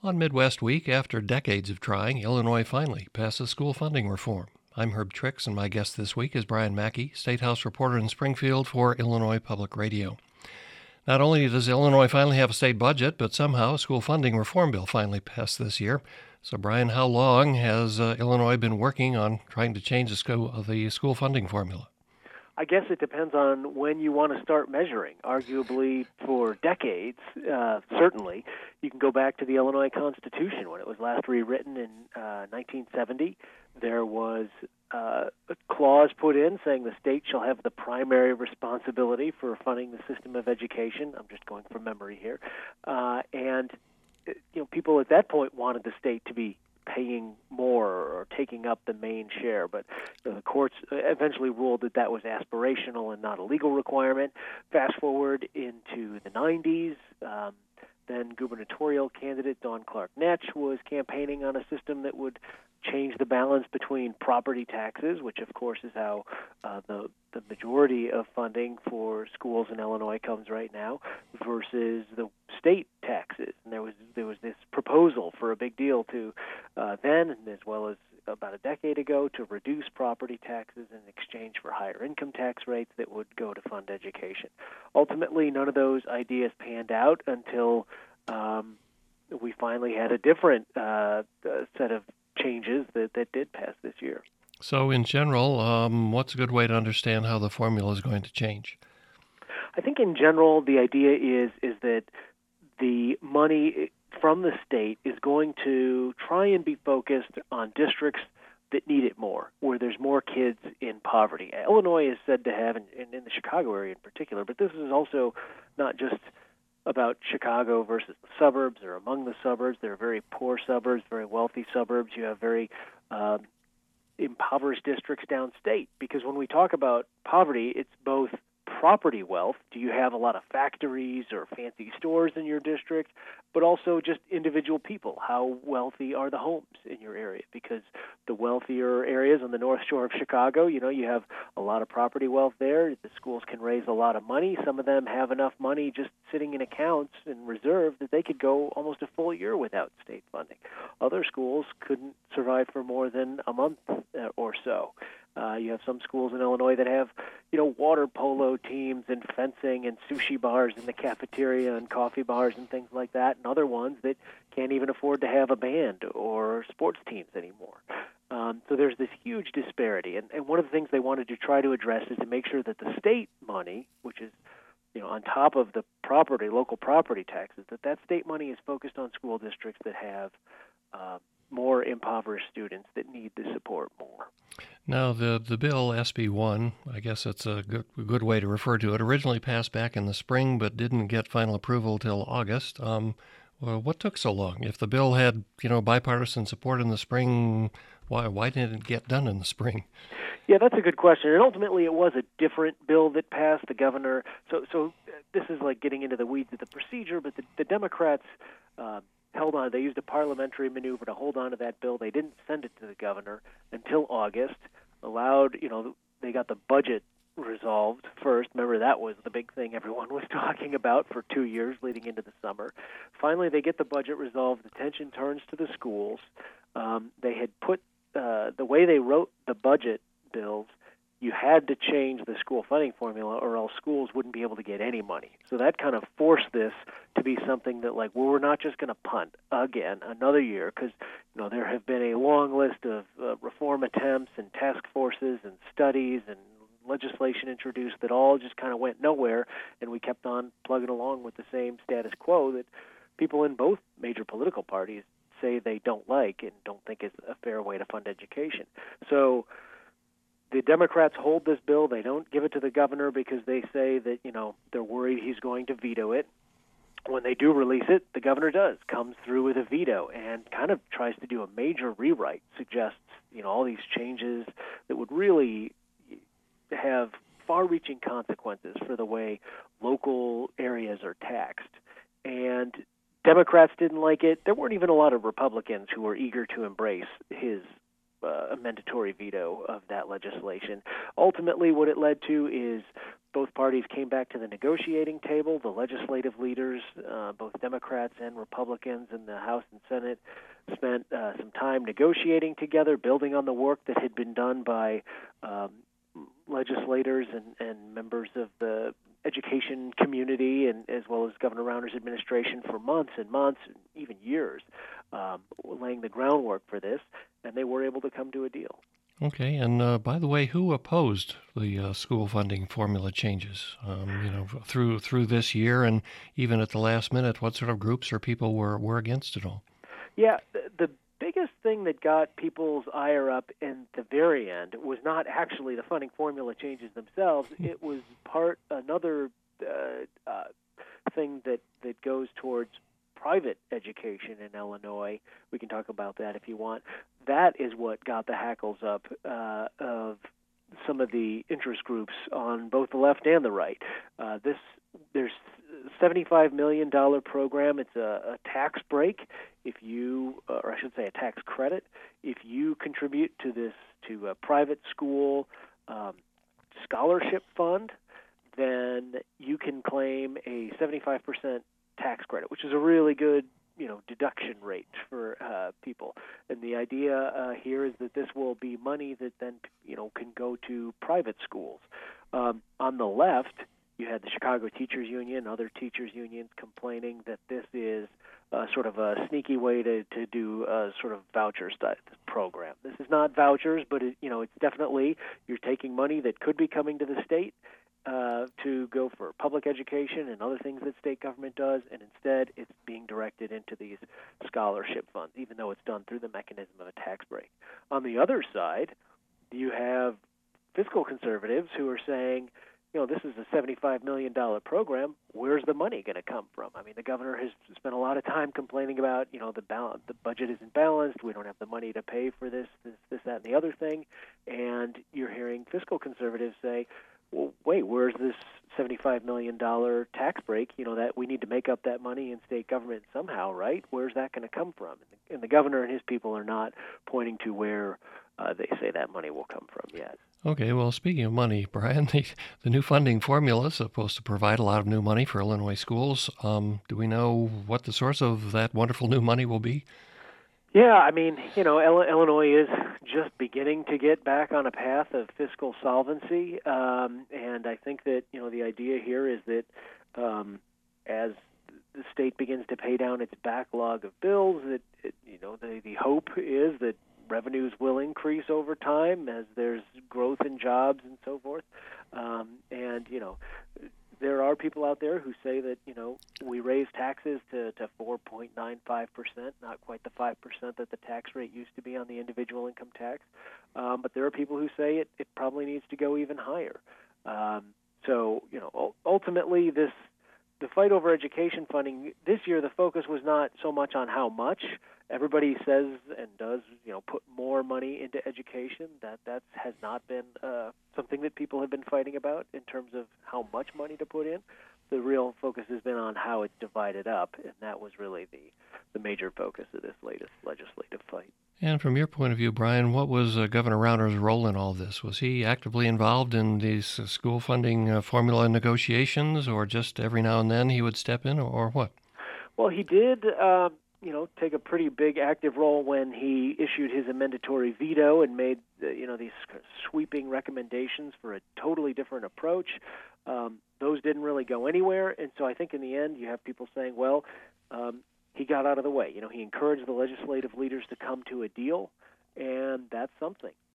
On Midwest Week, after decades of trying, Illinois finally passes school funding reform. I'm Herb Trix, and my guest this week is Brian Mackey, State House reporter in Springfield for Illinois Public Radio. Not only does Illinois finally have a state budget, but somehow a school funding reform bill finally passed this year. So, Brian, how long has Illinois been working on trying to change the school funding formula? I guess it depends on when you want to start measuring. Arguably, for decades, certainly, you can go back to the Illinois Constitution when it was last rewritten in 1970. There was a clause put in saying the state shall have the primary responsibility for funding the system of education. I'm just going from memory here. And people at that point wanted the state to be paying more or taking up the main share, but the courts eventually ruled that that was aspirational and not a legal requirement. Fast forward into the 90s, then gubernatorial candidate Dawn Clark Netsch was campaigning on a system that would change the balance between property taxes, which of course is how the majority of funding for schools in Illinois comes right now, versus the state taxes. And there was this proposal for a big deal to then, as well as about a decade ago, to reduce property taxes in exchange for higher income tax rates that would go to fund education. Ultimately, none of those ideas panned out until we finally had a different set of changes that did pass this year. So, in general, what's a good way to understand how the formula is going to change? I think in general, the idea is that the money from the state is going to try and be focused on districts that need it more, where there's more kids in poverty. Illinois is said to have, and in the Chicago area in particular, but this is also not just about Chicago versus the suburbs or among the suburbs. There are very poor suburbs, very wealthy suburbs. You have very impoverished districts downstate, because when we talk about poverty, it's both property wealth. Do you have a lot of factories or fancy stores in your district? But also just individual people. How wealthy are the homes in your area? Because the wealthier areas on the North Shore of Chicago, you have a lot of property wealth there. The schools can raise a lot of money. Some of them have enough money just sitting in accounts in reserve that they could go almost a full year without state funding. Other schools couldn't survive for more than a month or so. You have some schools in Illinois that have, water polo teams and fencing and sushi bars in the cafeteria and coffee bars and things like that, and other ones that can't even afford to have a band or sports teams anymore. So there's this huge disparity, and one of the things they wanted to try to address is to make sure that the state money, which is on top of the local property taxes, that state money is focused on school districts that have more impoverished students that need the support more. Now, the bill, SB 1, I guess that's a good way to refer to it, originally passed back in the spring but didn't get final approval till August. Well, what took so long? If the bill had, bipartisan support in the spring, why didn't it get done in the spring? Yeah, that's a good question. And ultimately, it was a different bill that passed. The governor, so this is like getting into the weeds of the procedure, but the Democrats held on. They used a parliamentary maneuver to hold on to that bill. They didn't send it to the governor until August. They got the budget resolved first. Remember, that was the big thing everyone was talking about for 2 years leading into the summer. Finally, they get the budget resolved. The attention turns to the schools. They had put the way they wrote the budget bills, you had to change the school funding formula or else schools wouldn't be able to get any money. So that kind of forced this to be something that, we're not just going to punt again another year, because there have been a long list of reform attempts and task forces and studies and legislation introduced that all just kind of went nowhere, and we kept on plugging along with the same status quo that people in both major political parties say they don't like and don't think is a fair way to fund education. So the Democrats hold this bill. They don't give it to the governor because they say that, they're worried he's going to veto it. When they do release it, the governor comes through with a veto and kind of tries to do a major rewrite, suggests, all these changes that would really have far-reaching consequences for the way local areas are taxed. And Democrats didn't like it. There weren't even a lot of Republicans who were eager to embrace his a mandatory veto of that legislation. Ultimately, what it led to is both parties came back to the negotiating table. The legislative leaders, both Democrats and Republicans in the House and Senate, spent some time negotiating together, building on the work that had been done by legislators and members of the education community, and as well as Governor Rauner's administration for months and months, and even years, laying the groundwork for this, and they were able to come to a deal. Okay, and by the way, who opposed the school funding formula changes? Through this year, and even at the last minute, what sort of groups or people were against it all? Yeah, the biggest thing that got people's ire up in the very end was not actually the funding formula changes themselves. It was another thing that goes towards private education in Illinois. We can talk about that if you want. That is what got the hackles up of some of the interest groups on both the left and the right. There's $75 million program. It's a tax break if you, or I should say a tax credit, if you contribute to a private school scholarship fund, then you can claim a 75% tax credit, which is a really good deduction rate for people. And the idea here is that this will be money that then can go to private schools. On the left, you had the Chicago Teachers Union, other teachers unions complaining that this is sort of a sneaky way to do a sort of voucher program. This is not vouchers, but it's definitely you're taking money that could be coming to the state to go for public education and other things that state government does, and instead it's being directed into these scholarship funds, even though it's done through the mechanism of a tax break. On the other side, you have fiscal conservatives who are saying, this is a $75 million program. Where's the money going to come from? I mean, the governor has spent a lot of time complaining about, the budget isn't balanced. We don't have the money to pay for this, that, and the other thing. And you're hearing fiscal conservatives say, well, wait, where's this $75 million tax break? That we need to make up that money in state government somehow, right? Where's that going to come from? And the governor and his people are not pointing to where they say that money will come from yet. Okay, well, speaking of money, Brian, the new funding formula is supposed to provide a lot of new money for Illinois schools. Do we know what the source of that wonderful new money will be? Yeah, I mean, Illinois is just beginning to get back on a path of fiscal solvency, and I think that, the idea here is that as the state begins to pay down its backlog of bills, that the hope is that revenues will increase over time as there's growth in jobs and so forth. And there are people out there who say that, we raised taxes to 4.95%, not quite the 5% that the tax rate used to be on the individual income tax. But there are people who say it probably needs to go even higher. So, ultimately the fight over education funding this year, the focus was not so much on how much. Everybody says and does, put more money into education. That has not been something that people have been fighting about in terms of how much money to put in. The real focus has been on how it's divided up, and that was really the major focus of this latest legislative fight. And from your point of view, Brian, what was Governor Rauner's role in all this? Was he actively involved in these school funding formula negotiations, or just every now and then he would step in, or what? Well, he did take a pretty big active role when he issued his amendatory veto and made these sweeping recommendations for a totally different approach. Those didn't really go anywhere, and so I think in the end you have people saying, well, he got out of the way. He encouraged the legislative leaders to come to a deal, and that's something.